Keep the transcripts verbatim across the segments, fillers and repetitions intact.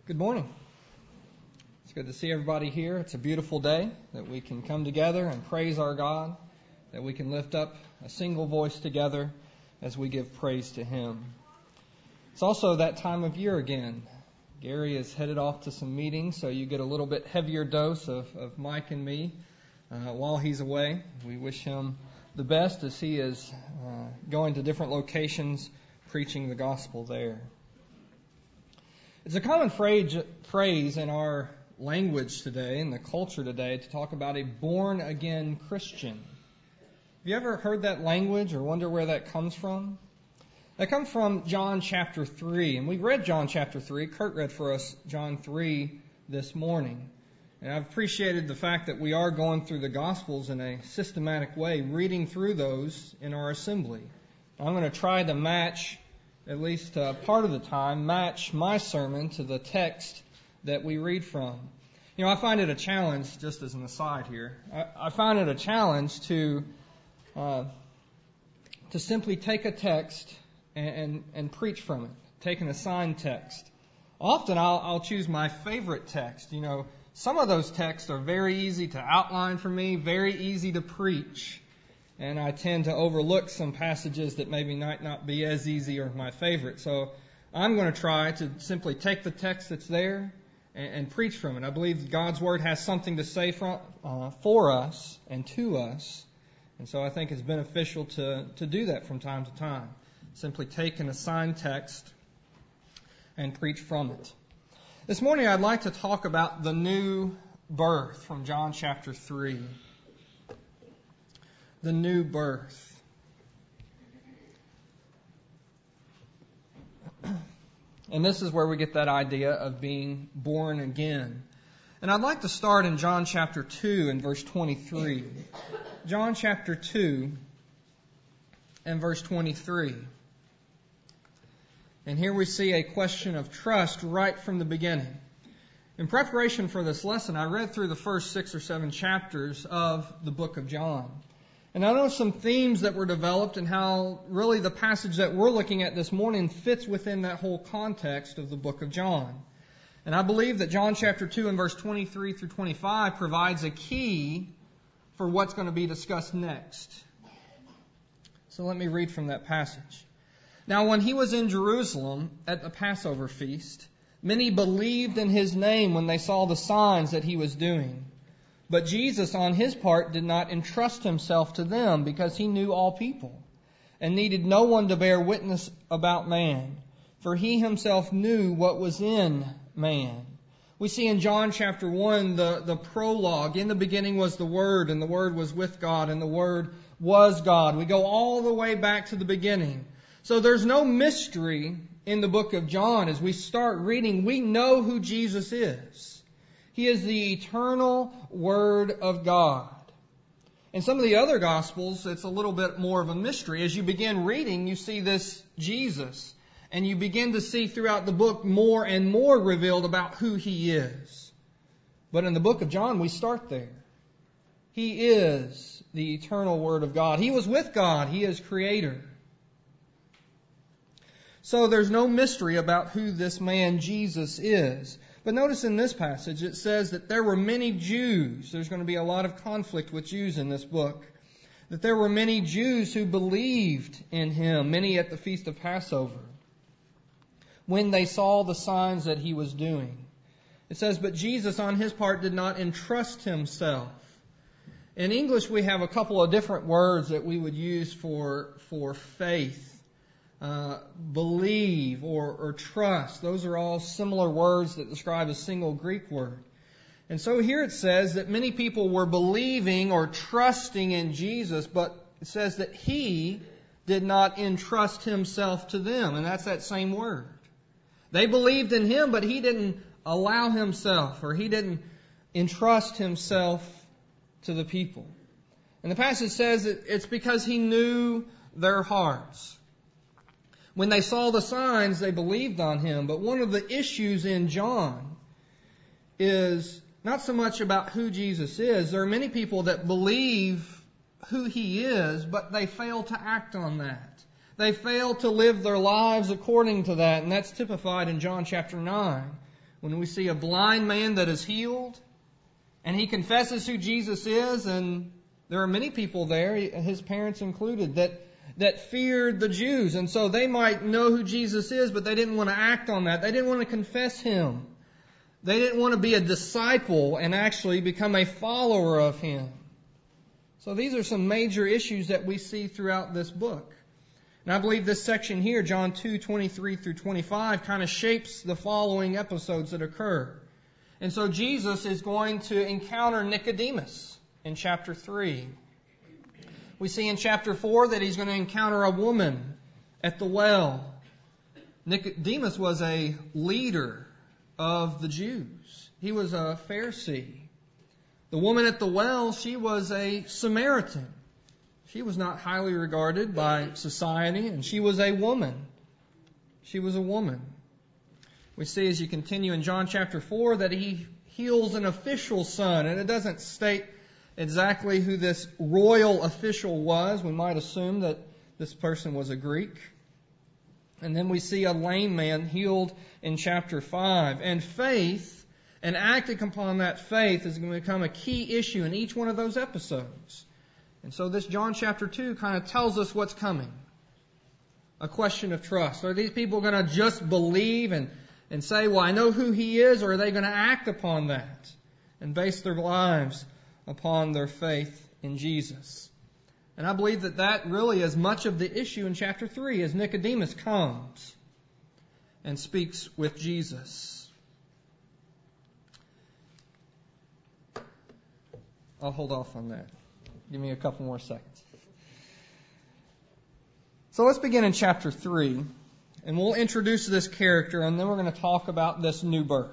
Good morning. It's good to see everybody here. It's a beautiful day that we can come together and praise our God, that we can lift up a single voice together as we give praise to Him. It's also that time of year again. Gary is headed off to some meetings, so you get a little bit heavier dose of, of Mike and me uh, while he's away. We wish him the best as he is uh, going to different locations preaching the gospel there. It's a common phrase, phrase in our language today, in the culture today, to talk about a born-again Christian. Have you ever heard that language or wonder where that comes from? That comes from John chapter three, and we read John chapter three. Kurt read for us John three this morning. And I've appreciated the fact that we are going through the Gospels in a systematic way, reading through those in our assembly. I'm going to try to match, at least uh, part of the time, match my sermon to the text that we read from. You know, I find it a challenge, just as an aside here, I, I find it a challenge to uh, to simply take a text and, and, and preach from it, take an assigned text. Often I'll, I'll choose my favorite text. You know, some of those texts are very easy to outline for me, very easy to preach. And I tend to overlook some passages that maybe might not be as easy or my favorite. So I'm going to try to simply take the text that's there and, and preach from it. I believe God's Word has something to say from, uh, for us and to us. And so I think it's beneficial to, to do that from time to time. Simply take an assigned text and preach from it. This morning I'd like to talk about the new birth from John chapter three. The new birth. And this is where we get that idea of being born again. And I'd like to start in John chapter two and verse twenty-three. John chapter two and verse twenty-three. And here we see a question of trust right from the beginning. In preparation for this lesson, I read through the first six or seven chapters of the book of John. And I know some themes that were developed and how really the passage that we're looking at this morning fits within that whole context of the book of John. And I believe that John chapter two and verse twenty-three through twenty-five provides a key for what's going to be discussed next. So let me read from that passage. Now when he was in Jerusalem at the Passover feast, many believed in his name when they saw the signs that he was doing. But Jesus, on his part, did not entrust himself to them because he knew all people and needed no one to bear witness about man, for he himself knew what was in man. We see in John chapter one the, the prologue. In the beginning was the Word, and the Word was with God, and the Word was God. We go all the way back to the beginning. So there's no mystery in the book of John. As we start reading, we know who Jesus is. He is the eternal Word of God. In some of the other Gospels, it's a little bit more of a mystery. As you begin reading, you see this Jesus. And you begin to see throughout the book more and more revealed about who He is. But in the book of John, we start there. He is the eternal Word of God. He was with God. He is Creator. So there's no mystery about who this man Jesus is. But notice in this passage it says that there were many Jews. There's going to be a lot of conflict with Jews in this book. That there were many Jews who believed in Him, many at the Feast of Passover, when they saw the signs that He was doing. It says, but Jesus on His part did not entrust Himself. In English we have a couple of different words that we would use for, for faith. Uh, believe or, or trust. Those are all similar words that describe a single Greek word. And so here it says that many people were believing or trusting in Jesus, but it says that He did not entrust Himself to them. And that's that same word. They believed in Him, but He didn't allow Himself, or He didn't entrust Himself to the people. And the passage says that it's because He knew their hearts. When they saw the signs, they believed on Him. But one of the issues in John is not so much about who Jesus is. There are many people that believe who He is, but they fail to act on that. They fail to live their lives according to that. And that's typified in John chapter nine, when we see a blind man that is healed, and he confesses who Jesus is, and there are many people there, his parents included, that that feared the Jews. And so they might know who Jesus is, but they didn't want to act on that. They didn't want to confess Him. They didn't want to be a disciple and actually become a follower of Him. So these are some major issues that we see throughout this book. And I believe this section here, John two, twenty-three through twenty-five, kind of shapes the following episodes that occur. And so Jesus is going to encounter Nicodemus in chapter three. We see in chapter four that he's going to encounter a woman at the well. Nicodemus was a leader of the Jews. He was a Pharisee. The woman at the well, she was a Samaritan. She was not highly regarded by society, and she was a woman. She was a woman. We see as you continue in John chapter four that he heals an official son, and it doesn't state exactly who this royal official was. We might assume that this person was a Greek. And then we see a lame man healed in chapter five. And faith, and acting upon that faith, is going to become a key issue in each one of those episodes. And so this John chapter two kind of tells us what's coming. A question of trust. Are these people going to just believe and, and say, well, I know who He is, or are they going to act upon that and base their lives upon their faith in Jesus? And I believe that that really is much of the issue in chapter three as Nicodemus comes and speaks with Jesus. I'll hold off on that. Give me a couple more seconds. So let's begin in chapter three, and we'll introduce this character, and then we're going to talk about this new birth.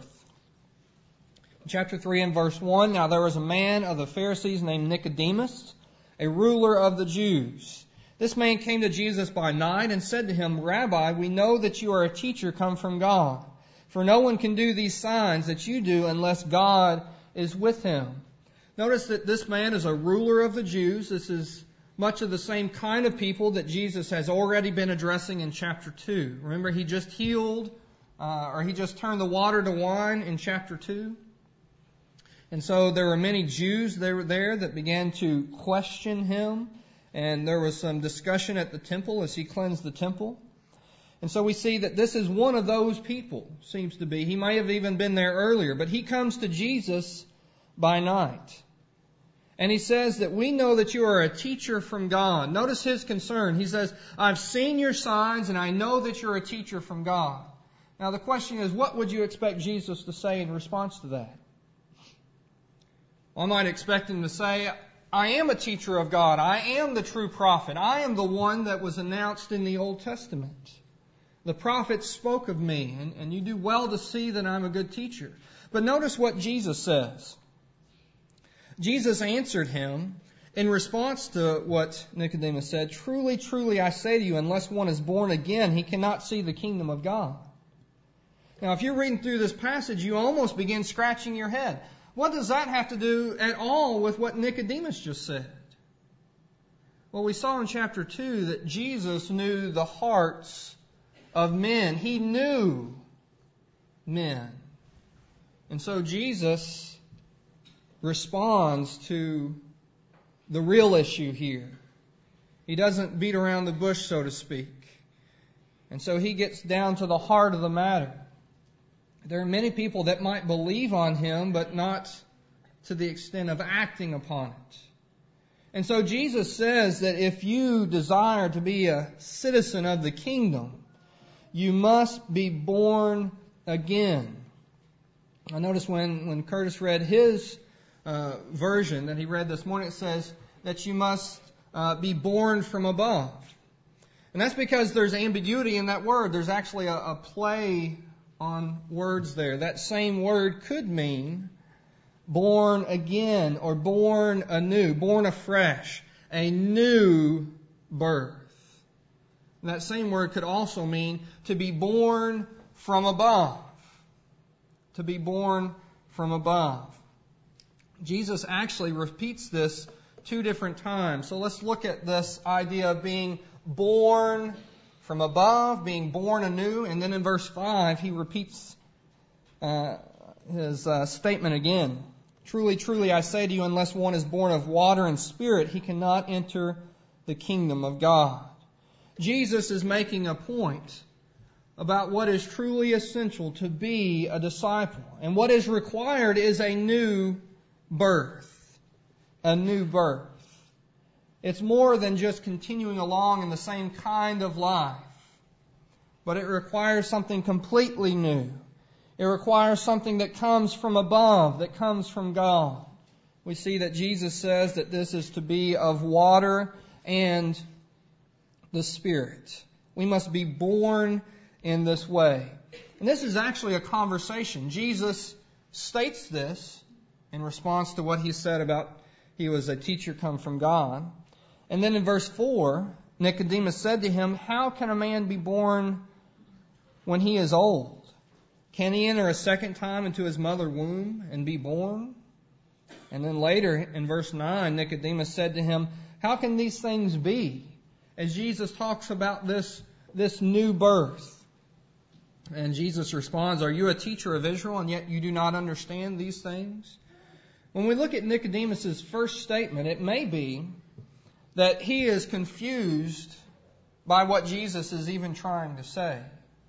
Chapter three and verse one, now there was a man of the Pharisees named Nicodemus, a ruler of the Jews. This man came to Jesus by night and said to Him, Rabbi, we know that you are a teacher come from God, for no one can do these signs that you do unless God is with him. Notice that this man is a ruler of the Jews. This is much of the same kind of people that Jesus has already been addressing in chapter two. Remember, He just healed, uh, or He just turned the water to wine in chapter two. And so there were many Jews that were there that began to question Him. And there was some discussion at the temple as He cleansed the temple. And so we see that this is one of those people, seems to be. He may have even been there earlier, but he comes to Jesus by night. And he says that we know that you are a teacher from God. Notice his concern. He says, I've seen your signs and I know that you're a teacher from God. Now the question is, what would you expect Jesus to say in response to that? Well, I might expect Him to say, I am a teacher of God. I am the true prophet. I am the one that was announced in the Old Testament. The prophets spoke of me, and, and you do well to see that I'm a good teacher. But notice what Jesus says. Jesus answered him in response to what Nicodemus said, Truly, truly, I say to you, unless one is born again, he cannot see the kingdom of God. Now, if you're reading through this passage, you almost begin scratching your head. What does that have to do at all with what Nicodemus just said? Well, we saw in chapter two that Jesus knew the hearts of men. He knew men. And so Jesus responds to the real issue here. He doesn't beat around the bush, so to speak. And so He gets down to the heart of the matter. There are many people that might believe on Him, but not to the extent of acting upon it. And so Jesus says that if you desire to be a citizen of the kingdom, you must be born again. I noticed when, when Curtis read his uh, version that he read this morning, it says that you must uh, be born from above. And that's because there's ambiguity in that word. There's actually a, a play on words there. That same word could mean born again or born anew, born afresh, a new birth. And that same word could also mean to be born from above. To be born from above. Jesus actually repeats this two different times. So let's look at this idea of being born from above, being born anew. And then in verse five, He repeats uh, his uh, statement again. Truly, truly, I say to you, unless one is born of water and spirit, he cannot enter the kingdom of God. Jesus is making a point about what is truly essential to be a disciple. And what is required is a new birth. A new birth. It's more than just continuing along in the same kind of life. But it requires something completely new. It requires something that comes from above, that comes from God. We see that Jesus says that this is to be of water and the Spirit. We must be born in this way. And this is actually a conversation. Jesus states this in response to what he said about he was a teacher come from God. And then in verse four, Nicodemus said to him, how can a man be born when he is old? Can he enter a second time into his mother's womb and be born? And then later in verse nine, Nicodemus said to him, how can these things be? As Jesus talks about this, this new birth. And Jesus responds, are you a teacher of Israel and yet you do not understand these things? When we look at Nicodemus' first statement, it may be that he is confused by what Jesus is even trying to say.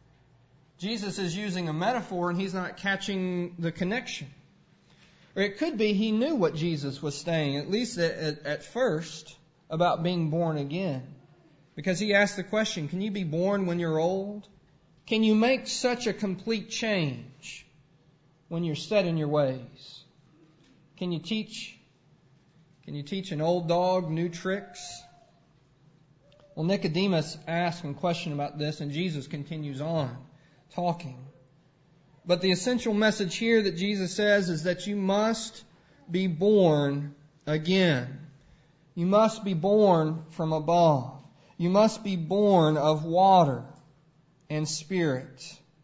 Jesus is using a metaphor and he's not catching the connection. Or it could be he knew what Jesus was saying, at least at, at, at first, about being born again. Because he asked the question, can you be born when you're old? Can you make such a complete change when you're set in your ways? Can you teach, can you teach an old dog new tricks? Well, Nicodemus asked and questioned about this, and Jesus continues on talking. But the essential message here that Jesus says is that you must be born again. You must be born from above. You must be born of water and Spirit.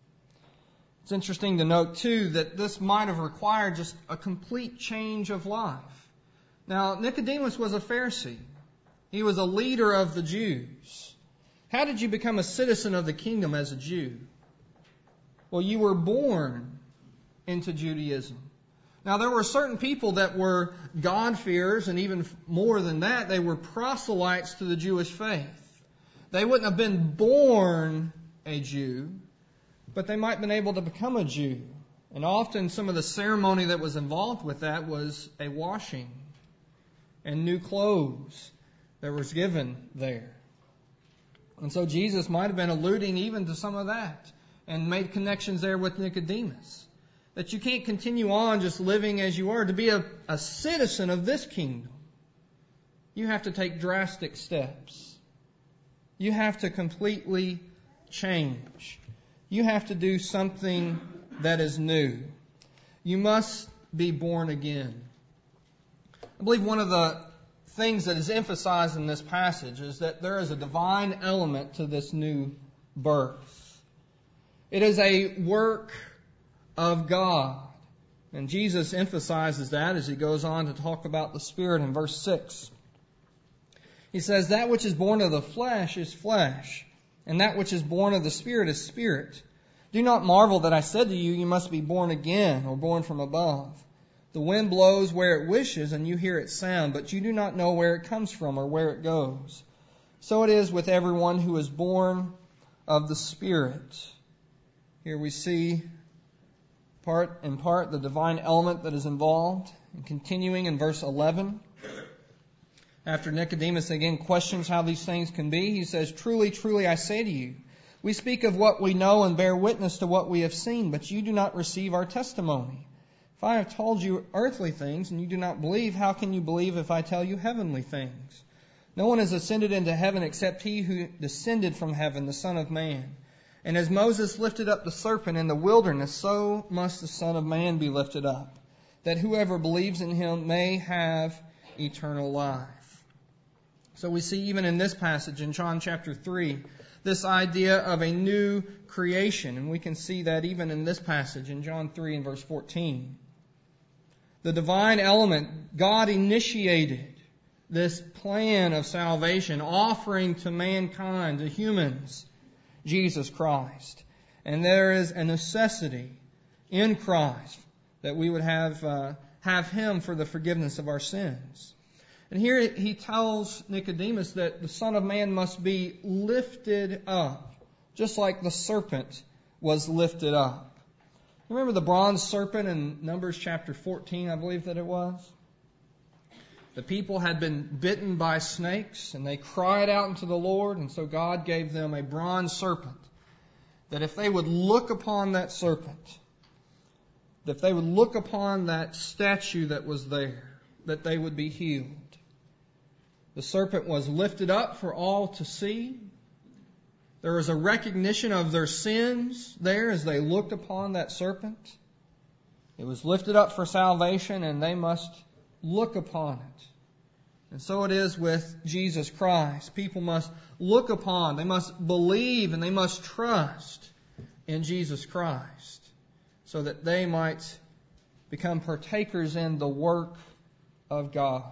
It's interesting to note, too, that this might have required just a complete change of life. Now, Nicodemus was a Pharisee. He was a leader of the Jews. How did you become a citizen of the kingdom as a Jew? Well, you were born into Judaism. Now, there were certain people that were God-fearers, and even more than that, they were proselytes to the Jewish faith. They wouldn't have been born a Jew, but they might have been able to become a Jew. And often some of the ceremony that was involved with that was a washing and new clothes that was given there. And so Jesus might have been alluding even to some of that and made connections there with Nicodemus. That you can't continue on just living as you are. To be a, a citizen of this kingdom, you have to take drastic steps. You have to completely change. You have to do something that is new. You must be born again. I believe one of the things that is emphasized in this passage is that there is a divine element to this new birth. It is a work of God. And Jesus emphasizes that as he goes on to talk about the Spirit in verse six. He says, that which is born of the flesh is flesh, and that which is born of the Spirit is spirit. Do not marvel that I said to you, you must be born again, or born from above. The wind blows where it wishes, and you hear its sound, but you do not know where it comes from or where it goes. So it is with everyone who is born of the Spirit. Here we see part in part the divine element that is involved. And continuing in verse eleven, after Nicodemus again questions how these things can be, he says, truly, truly, I say to you, we speak of what we know and bear witness to what we have seen, but you do not receive our testimony. If I have told you earthly things and you do not believe, how can you believe if I tell you heavenly things? No one has ascended into heaven except he who descended from heaven, the Son of Man. And as Moses lifted up the serpent in the wilderness, so must the Son of Man be lifted up, that whoever believes in him may have eternal life. So we see even in this passage in John chapter three, this idea of a new creation. And we can see that even in this passage in John three and verse fourteen. The divine element, God initiated this plan of salvation, offering to mankind, to humans, Jesus Christ. And there is a necessity in Christ, that we would have uh, have Him for the forgiveness of our sins. And here he tells Nicodemus that the Son of Man must be lifted up, just like the serpent was lifted up. Remember the bronze serpent in Numbers chapter fourteen, I believe that it was? The people had been bitten by snakes, and they cried out unto the Lord, and so God gave them a bronze serpent, that if they would look upon that serpent, that if they would look upon that statue that was there, that they would be healed. The serpent was lifted up for all to see. There was a recognition of their sins there as they looked upon that serpent. It was lifted up for salvation, and they must look upon it. And so it is with Jesus Christ. People must look upon, they must believe, and they must trust in Jesus Christ so that they might become partakers in the work of God.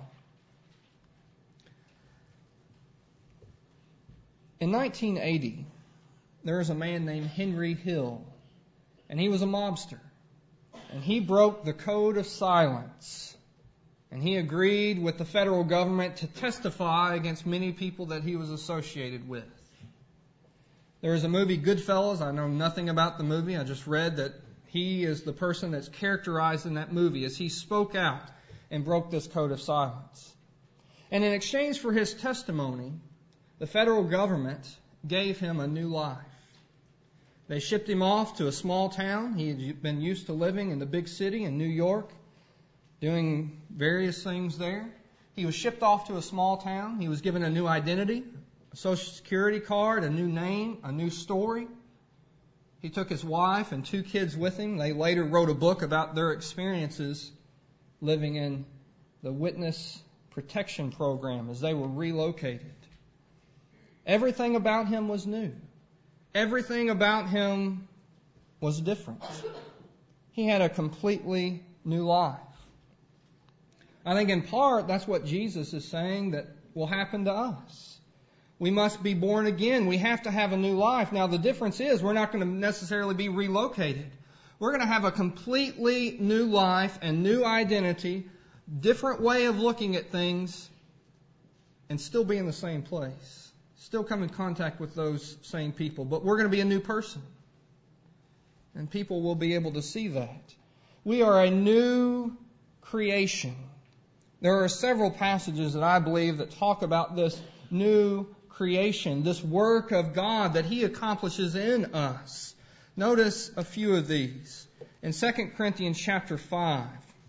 In nineteen eighty, there was a man named Henry Hill, and he was a mobster. And he broke the code of silence. And he agreed with the federal government to testify against many people that he was associated with. There is a movie, Goodfellas. I know nothing about the movie. I just read that he is the person that's characterized in that movie as he spoke out and broke this code of silence. And in exchange for his testimony, the federal government gave him a new life. They shipped him off to a small town. He had been used to living in the big city in New York, doing various things there. He was shipped off to a small town. He was given a new identity, a social security card, a new name, a new story. He took his wife and two kids with him. They later wrote a book about their experiences living in the Witness Protection Program as they were relocated. Everything about him was new. Everything about him was different. He had a completely new life. I think in part that's what Jesus is saying that will happen to us. We must be born again. We have to have a new life. Now the difference is we're not going to necessarily be relocated. We're going to have a completely new life and new identity, different way of looking at things, and still be in the same place. Still come in contact with those same people. But we're going to be a new person. And people will be able to see that. We are a new creation. There are several passages that I believe that talk about this new creation, this work of God that He accomplishes in us. Notice a few of these. In Second Corinthians chapter five.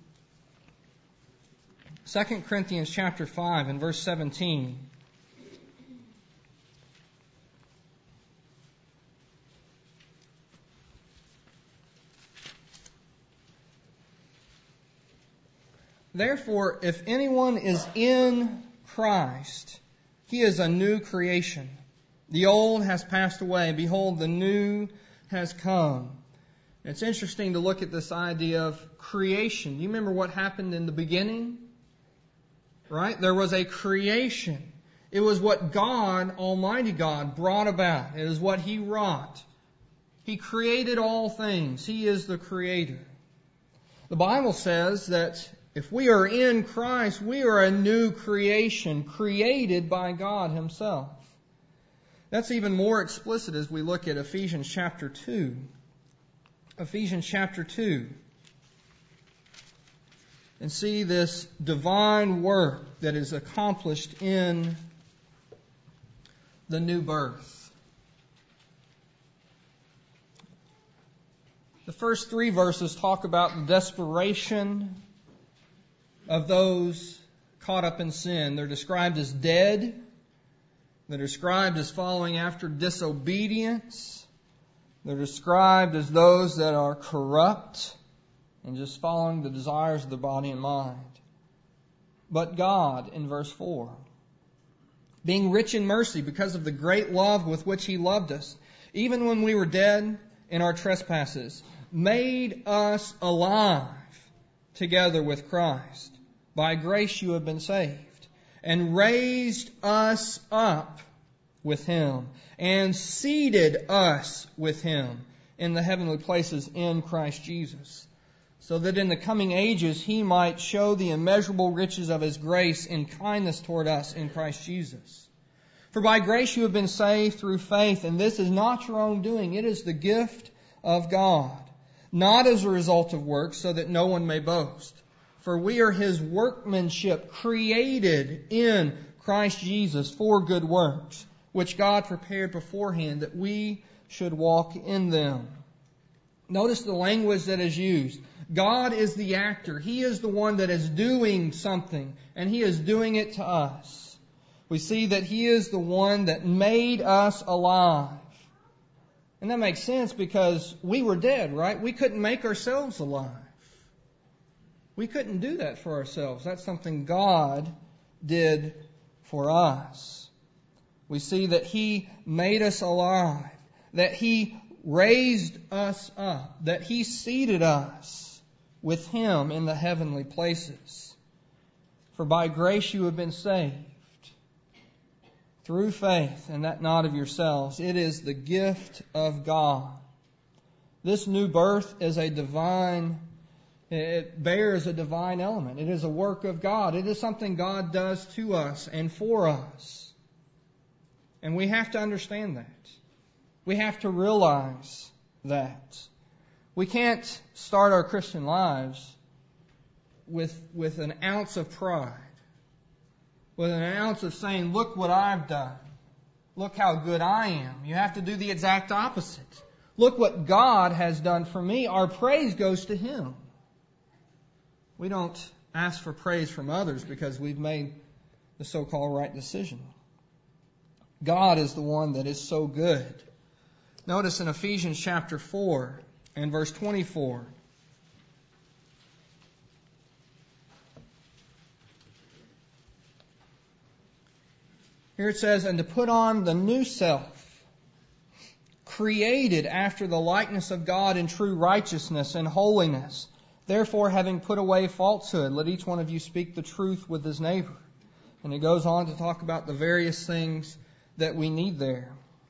Second Corinthians chapter five and verse seventeen. Therefore, if anyone is in Christ, he is a new creation. The old has passed away. Behold, the new has come. It's interesting to look at this idea of creation. Do you remember what happened in the beginning? Right? There was a creation. It was what God, Almighty God, brought about. It is what He wrought. He created all things. He is the Creator. The Bible says that if we are in Christ, we are a new creation created by God Himself. That's even more explicit as we look at Ephesians chapter two. Ephesians chapter two. And see this divine work that is accomplished in the new birth. The first three verses talk about the desperation of those caught up in sin. They're described as dead. They're described as following after disobedience. They're described as those that are corrupt and just following the desires of the body and mind. But God, in verse four, being rich in mercy because of the great love with which He loved us, even when we were dead in our trespasses, made us alive together with Christ. By grace you have been saved, and raised us up with Him, and seated us with Him in the heavenly places in Christ Jesus, so that in the coming ages He might show the immeasurable riches of His grace and kindness toward us in Christ Jesus. For by grace you have been saved through faith, and this is not your own doing. It is the gift of God, not as a result of works, so that no one may boast. For we are His workmanship, created in Christ Jesus for good works, which God prepared beforehand that we should walk in them. Notice the language that is used. God is the actor. He is the one that is doing something, and He is doing it to us. We see that He is the one that made us alive. And that makes sense because we were dead, right? We couldn't make ourselves alive. We couldn't do that for ourselves. That's something God did for us. We see that He made us alive, that He raised us up, that He seated us with Him in the heavenly places. For by grace you have been saved, through faith, and that not of yourselves. It is the gift of God. This new birth is a divine, it bears a divine element. It is a work of God. It is something God does to us and for us. And we have to understand that. We have to realize that. We can't start our Christian lives with, with an ounce of pride, with an ounce of saying, look what I've done. Look how good I am. You have to do the exact opposite. Look what God has done for me. Our praise goes to Him. We don't ask for praise from others because we've made the so-called right decision. God is the one that is so good. Notice in Ephesians chapter four and verse twenty-four. Here it says, and to put on the new self, created after the likeness of God in true righteousness and holiness. Therefore, having put away falsehood, let each one of you speak the truth with his neighbor. And it goes on to talk about the various things that we need there.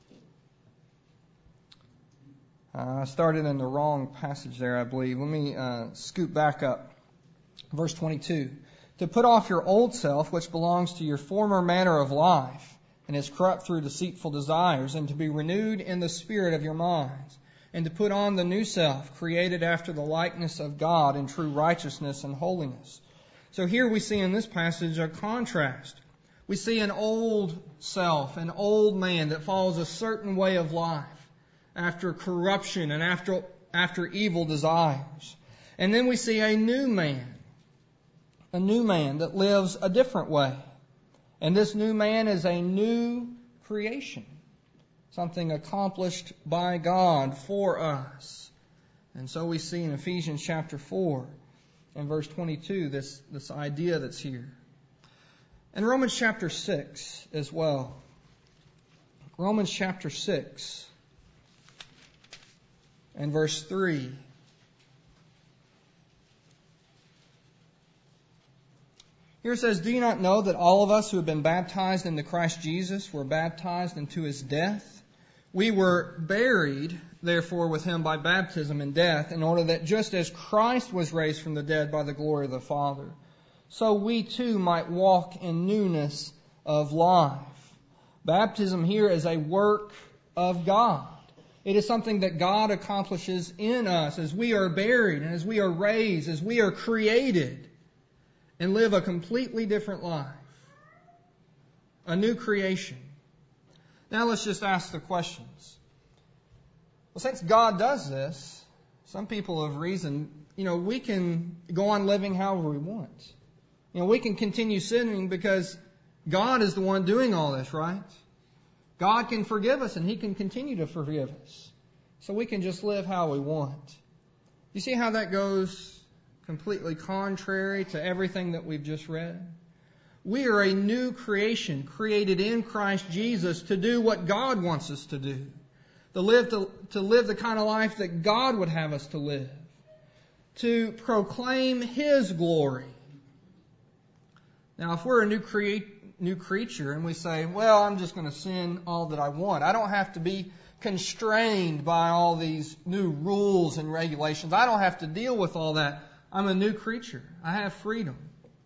Uh, I started in the wrong passage there, I believe. Let me uh, scoot back up. Verse twenty-two. To put off your old self, which belongs to your former manner of life, and is corrupt through deceitful desires, and to be renewed in the spirit of your minds, and to put on the new self, created after the likeness of God in true righteousness and holiness. So here we see in this passage a contrast. We see an old self, an old man that follows a certain way of life after corruption and after, after evil desires. And then we see a new man, a new man that lives a different way. And this new man is a new creation, something accomplished by God for us. And so we see in Ephesians chapter four and verse twenty-two this, this idea that's here. And Romans chapter six as well. Romans chapter six and verse three. Here it says, do you not know that all of us who have been baptized into Christ Jesus were baptized into His death? We were buried, therefore, with Him by baptism in death, in order that just as Christ was raised from the dead by the glory of the Father, so we too might walk in newness of life. Baptism here is a work of God. It is something that God accomplishes in us as we are buried and as we are raised, as we are created, and live a completely different life. A new creation. Now let's just ask the questions. Well, since God does this, some people have reasoned, you know, we can go on living however we want. You know, we can continue sinning because God is the one doing all this, right? God can forgive us and He can continue to forgive us. So we can just live how we want. You see how that goes completely contrary to everything that we've just read? We are a new creation created in Christ Jesus to do what God wants us to do. To live, to, to live the kind of life that God would have us to live. To proclaim His glory. Now, if we're a new create, new creature and we say, well, I'm just going to sin all that I want. I don't have to be constrained by all these new rules and regulations. I don't have to deal with all that. I'm a new creature. I have freedom.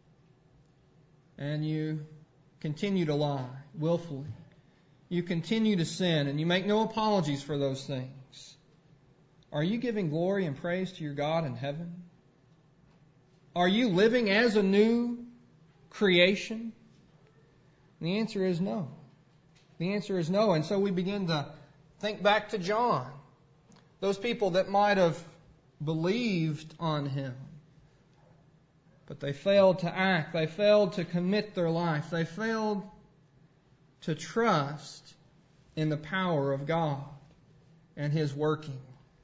And you continue to lie willfully. You continue to sin, and you make no apologies for those things. Are you giving glory and praise to your God in heaven? Are you living as a new creation? And the answer is no. The answer is no. And so we begin to think back to John. Those people that might have believed on him, but they failed to act. They failed to commit their life. They failed to trust in the power of God and His working.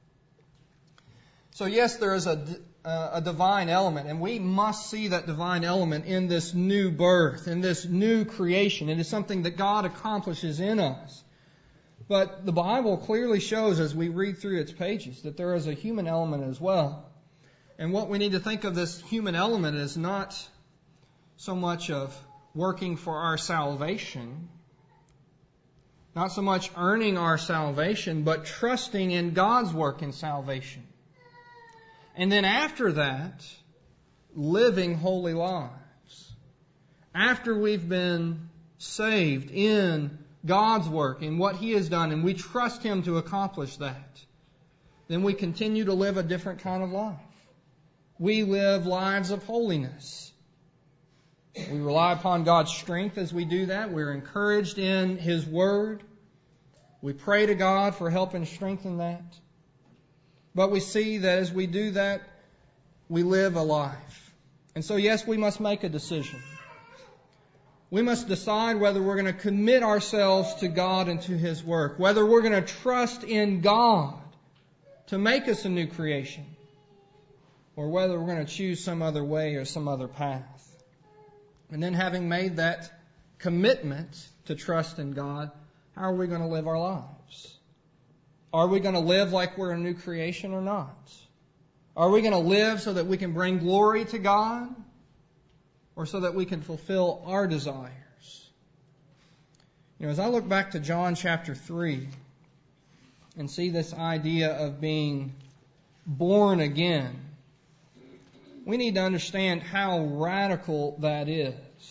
So yes, there is a, a divine element, and we must see that divine element in this new birth, in this new creation. It is something that God accomplishes in us. But the Bible clearly shows, as we read through its pages, that there is a human element as well. And what we need to think of this human element is not so much of working for our salvation, not so much earning our salvation, but trusting in God's work in salvation. And then after that, living holy lives. After we've been saved in God's work, in what He has done, and we trust Him to accomplish that, then we continue to live a different kind of life. We live lives of holiness. We rely upon God's strength as we do that. We're encouraged in His Word. We pray to God for help and strength in that. But we see that as we do that, we live a life. And so yes, we must make a decision. We must decide whether we're going to commit ourselves to God and to His work, whether we're going to trust in God to make us a new creation, or whether we're going to choose some other way or some other path. And then having made that commitment to trust in God, how are we going to live our lives? Are we going to live like we're a new creation or not? Are we going to live so that we can bring glory to God, or so that we can fulfill our desires? You know, as I look back to John chapter three and see this idea of being born again, we need to understand how radical that is.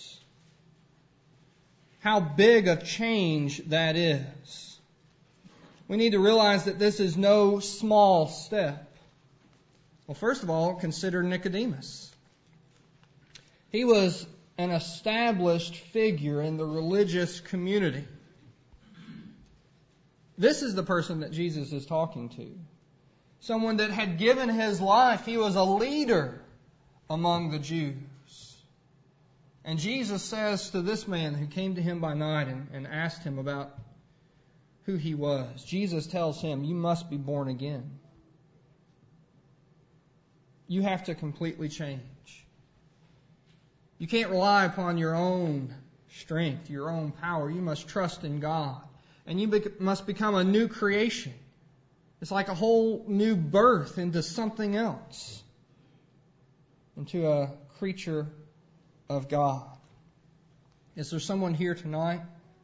How big a change that is. We need to realize that this is no small step. Well, first of all, consider Nicodemus. He was an established figure in the religious community. This is the person that Jesus is talking to. Someone that had given his life. He was a leader among the Jews. And Jesus says to this man who came to Him by night and, and asked him about who he was, Jesus tells him, you must be born again. You have to completely change. You can't rely upon your own strength, your own power. You must trust in God. And you bec- must become a new creation. It's like a whole new birth into something else. Into a creature of God. Is there someone here tonight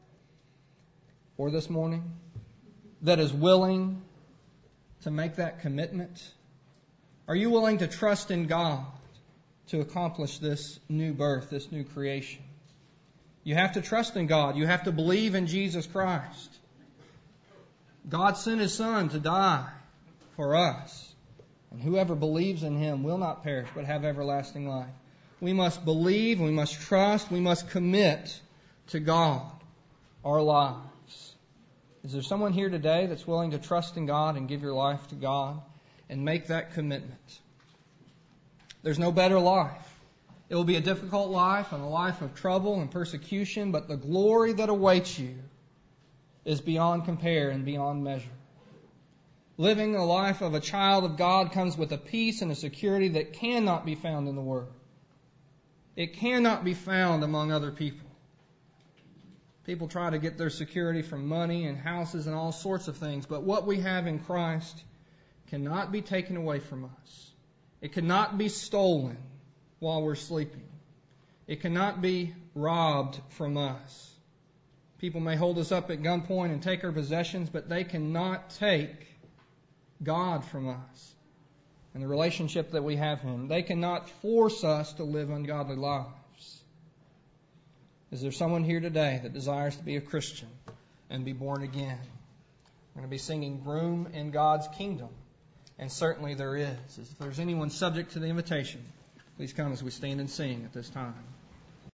or this morning that is willing to make that commitment? Are you willing to trust in God to accomplish this new birth, this new creation? You have to trust in God. You have to believe in Jesus Christ. God sent His Son to die for us. And whoever believes in Him will not perish, but have everlasting life. We must believe, we must trust, we must commit to God our lives. Is there someone here today that's willing to trust in God and give your life to God and make that commitment? There's no better life. It will be a difficult life and a life of trouble and persecution, but the glory that awaits you is beyond compare and beyond measure. Living the life of a child of God comes with a peace and a security that cannot be found in the world. It cannot be found among other people. People try to get their security from money and houses and all sorts of things, but what we have in Christ cannot be taken away from us. It cannot be stolen while we're sleeping. It cannot be robbed from us. People may hold us up at gunpoint and take our possessions, but they cannot take God from us and the relationship that we have with Him. They cannot force us to live ungodly lives. Is there someone here today that desires to be a Christian and be born again? We're going to be singing Room in God's Kingdom. And certainly there is. If there's anyone subject to the invitation, please come as we stand and sing at this time.